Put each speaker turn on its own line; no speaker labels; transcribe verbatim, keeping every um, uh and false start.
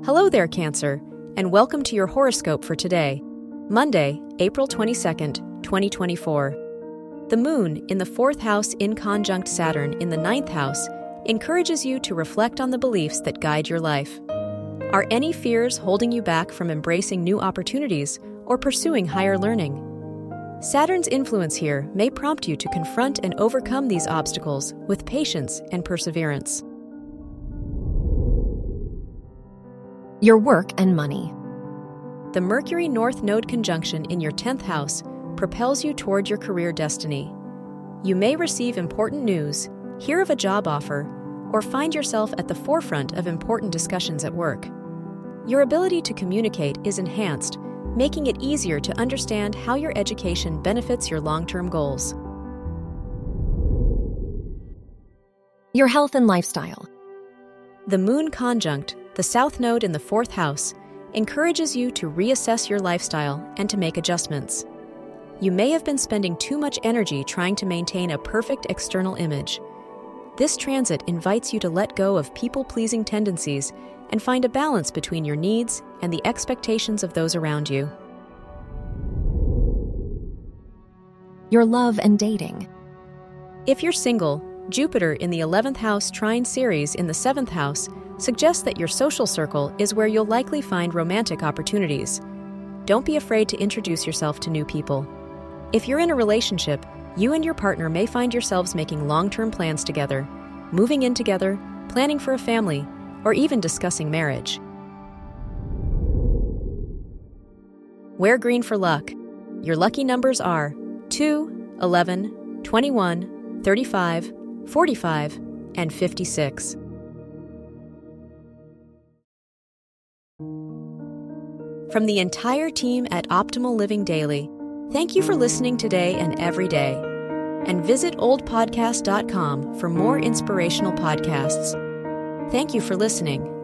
Hello there, Cancer, and welcome to your horoscope for today, Monday, April twenty-second, twenty twenty-four. The moon in the fourth house in conjunct Saturn in the ninth house encourages you to reflect on the beliefs that guide your life. Are any fears holding you back from embracing new opportunities or pursuing higher learning? Saturn's influence here may prompt you to confront and overcome these obstacles with patience and perseverance.
Your work and money.
The Mercury North Node conjunction in your tenth house propels you toward your career destiny. You may receive important news, hear of a job offer, or find yourself at the forefront of important discussions at work. Your ability to communicate is enhanced, making it easier to understand how your education benefits your long-term goals.
Your health and lifestyle.
The moon conjunct, the south node in the fourth house, encourages you to reassess your lifestyle and to make adjustments. You may have been spending too much energy trying to maintain a perfect external image. This transit invites you to let go of people-pleasing tendencies and find a balance between your needs and the expectations of those around you.
Your love and dating.
If you're single, Jupiter in the eleventh house trine Ceres in the seventh house suggests that your social circle is where you'll likely find romantic opportunities. Don't be afraid to introduce yourself to new people. If you're in a relationship, you and your partner may find yourselves making long-term plans together, moving in together, planning for a family, or even discussing marriage. Wear green for luck. Your lucky numbers are two, eleven, twenty-one, thirty-five, forty-five, and fifty-six. From the entire team at Optimal Living Daily, thank you for listening today and every day. And visit old podcast dot com for more inspirational podcasts. Thank you for listening.